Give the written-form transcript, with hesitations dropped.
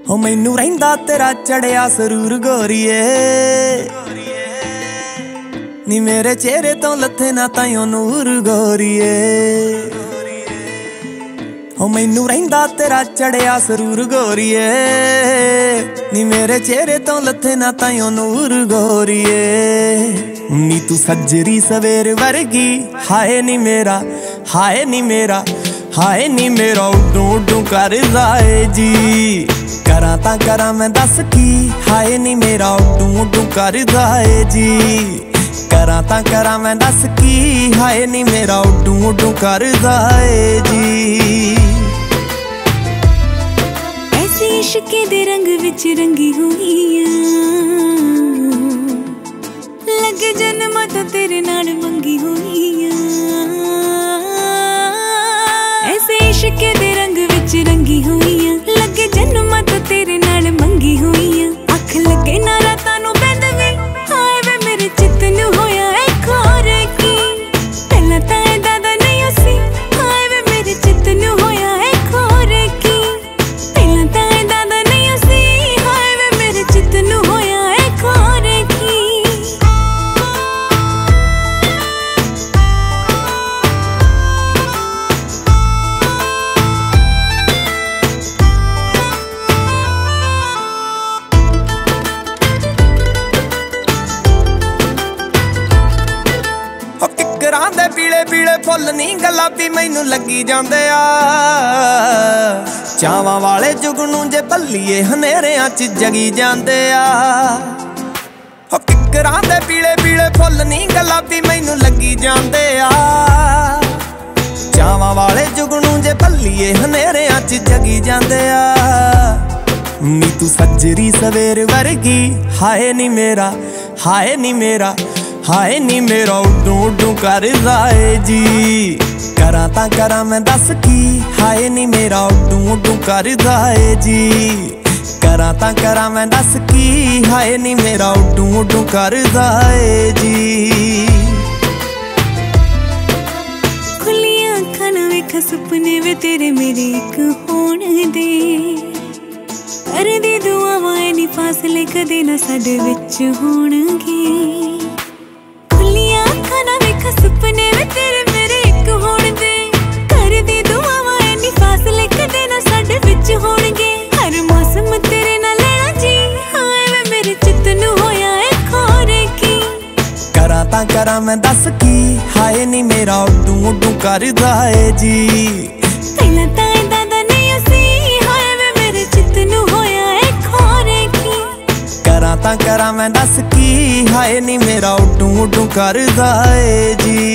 ਹੋ ਮੈਨੂੰ ਰਹਿੰਦਾ ਤੇਰਾ ਚੜਿਆ ਸਰੂਰ ਗੋਰੀਏ ਨੀ ਮੇਰੇ ਚਿਹਰੇ ਤੋਂ ਲੱਥੇ ਨਾ ਤਾਈਓ ਨੂਰ ਗੋਰੀਏ ਹੋ ਮੈਨੂੰ ਰਹਿੰਦਾ ਤੇਰਾ ਚੜਿਆ ਸਰੂਰ ਗੋਰੀਏ ਨੀ ਮੇਰੇ ਚਿਹਰੇ ਤੋਂ ਲੱਥੇ ਨਾ ਤਾਈਓ ਨੂਰ ਗੋਰੀਏ ਨੀ ਤੂੰ ਸੱਜਰੀ ਸਵੇਰ ਵਰਗੀ ਹਾਏ ਨੀ ਮੇਰਾ ਹਾਏ ਨੀ ਮੇਰਾ ਹਾਏ ਨੀ ਮੇਰਾ ਉਡੂ ਉਡੂ ਕਰਦਾ ਏ ਜੀ ਕਰਾਂ ਤਾਂ ਕਰਾਂ ਮੈਂ ਦੱਸ ਕੀ ਹਾਏ ਨੀ ਮੇਰਾ ਉਡੂ ਉਡੂ ਕਰਦਾ ਏ ਜੀ ਕਰਾਂ ਤਾਂ ਕਰਾਂ ਮੈਂ ਦੱਸ ਕੀ ਹਾਏ ਨੀ ਮੇਰਾ ਉਡੂ ਉਡੂ ਕਰਦਾ ਏ ਜੀ ਐਸੇ ਇਸ਼ਕੇ ਦੇ ਰੰਗ ਵਿੱਚ ਰੰਗੀ ਹੋਈ ਆ ਲੱਗੇ ਜਨਮਾਂ ਤੋਂ ਤੇਰੇ ਨਾਲ ਮੰਗੀ ਹੋਈ ਆ ਐਸੇ ਇਸ਼ਕੇ ਦੇ ਰੰਗ ਵਿੱਚ ਰੰਗੀ ਹੋਈ ਆ ਲੱਗੇ ਜਨਮਾਂ ਤੋਂ ਤੇਰੇ ਨਾਲ ਮੰਗੀ ਹੋਈ ਆ ਅੱਖ ਲੱਗੇ ਨਾ ਰਾਤਾਂ ਨੂੰ ਬੰਦ ਵੇ ਹਾਏ ਵੇ ਮੇਰੇ ਚਿੱਤ ਨੂੰ ਹੋਇਆ ਏ ਖੋਰ ਕੀ ਪਹਿਲਾਂ ਤਾਂ ਇਹਦਾ ਦਾ ਨਹੀਂ ਸੀ ਹਾਏ ਵੇ ਮੇਰੇ ਚਿੱਤ ਨੂੰ ਹੋਇਆ ਏ ਖੋਰ ਕੀ ਪਹਿਲਾਂ ਤਾਂ ਇਹਦਾ ਦਾ ਨਹੀਂ ਸੀ ਹਾਏ ਵੇ ਮੇਰੇ ਚਿੱਤ ਨੂੰ ਹੋਇਆ ਏ ਖੋਰ ਕੀ ਦੇ ਪੀਲੇ ਪੀਲੇ ਫੁੱਲ ਨੀ ਗੁਲਾਬੀ ਮੈਨੂੰ ਲੱਗੀ ਜਾਂਦੇ ਆ ਚਾਵਾਂ ਵਾਲੇ ਜੁਗਨੂੰ ਜੇ ਭੱਲੀਏ ਹਨੇਰਿਆਂ 'ਚ ਜਗੀ ਜਾਂਦੇ ਆ ਹੋ ਕਿਕਰਾਂ ਦੇ ਪੀਲੇ ਪੀਲੇ ਫੁੱਲ ਨੀ ਗੁਲਾਬੀ ਮੈਨੂੰ ਲੱਗੀ ਜਾਂਦੇ ਆ ਚਾਵਾਂ ਵਾਲੇ ਜੁਗਨੂੰ ਜੇ ਭੱਲੀਏ ਹਨੇਰਿਆਂ 'ਚ ਜਗੀ ਜਾਂਦੇ ਆ ਨੀ ਤੂੰ ਸੱਜਰੀ ਸਵੇਰ ਵਰਗੀ ਹਾਏ ਨੀ ਮੇਰਾ ਹਾਏ ਨੀ ਮੇਰਾ ਹਾਏ ਨੀ ਮੇਰਾ ਉਡੂ ਉਡੂ ਕਰਦਾ ਏ ਜੀ ਕਰਾਂ ਤਾਂ ਕਰਾਂ ਮੈਂ ਦੱਸ ਕੀ ਹਾਏ ਨੀ ਮੇਰਾ ਉਡੂ ਉਡੂ ਕਰਦਾ ਏ ਜੀ ਕਰਾਂ ਤਾਂ ਕਰਾਂ ਮੈਂ ਦੱਸ ਕੀ ਹਾਏ ਨੀ ਮੇਰਾ ਉਡੂ ਉਡੂ ਕਰਦਾ ਏ ਜੀ ਖੁੱਲੀਆਂ ਅੱਖਾਂ ਨਾਲ ਵੇਖ ਸੁਪਨੇ ਵੇ ਤੇਰੇ ਮੇਰੇ ਇੱਕ ਹੋਣ ਦੇ ਕਰਦੀ ਦੁਆਵਾਂ ਨੀ ਫਾਸਲੇ ਕਦੇ ਨਾ ਸਾਡੇ ਵਿੱਚ ਹੋਣਗੇ ਸੁਪਨੇ ਵੇ ਤੇਰੇ ਮੇਰੇ ਇੱਕ ਹੋਣ ਦੇ ਕਰਦੀ ਦੁਆਵਾਂ ਐਨੀ ਫਾਸਲੇ ਕਦੇ ਨਾ ਸਾਡੇ ਵਿੱਚ ਹੋਣਗੇ ਹਰ ਮੌਸਮ ਤੇਰੇ ਨਾਲ ਲੈਣਾ ਜੀ ਹਾਏ ਵੇ ਮੇਰੇ ਚਿੱਤ ਨੂੰ ਹੋਇਆ ਏ ਖੋਰ ਕੀ ਕਰਾਂ ਤਾਂ ਕਰਾਂ ਮੈਂ ਦੱਸ ਕੀ ਹਾਏ ਨੀ ਮੇਰਾ ਉਡੂ ਉਡੂ ਕਰਦਾ ਏ ਜੀ ਪਹਿਲਾਂ ਤਾਂ ਇਹਦਾ ਦਾ ਨਹੀਂ ਸੀ ਹਾਏ ਵੇ ਮੇਰੇ ਚਿੱਤ ਨੂੰ ਹੋਇਆ ਏ ਖੋਰ ਕੀ ਕਰਾਂ ਤਾਂ ਕਰਾਂ ਮੈਂ ਦੱਸ ਕੀ ਹਾਏ ਨੀ ਮੇਰਾ ਉਡੂ ਉਡੂ ਕਰਦਾ ਏ ਜੀ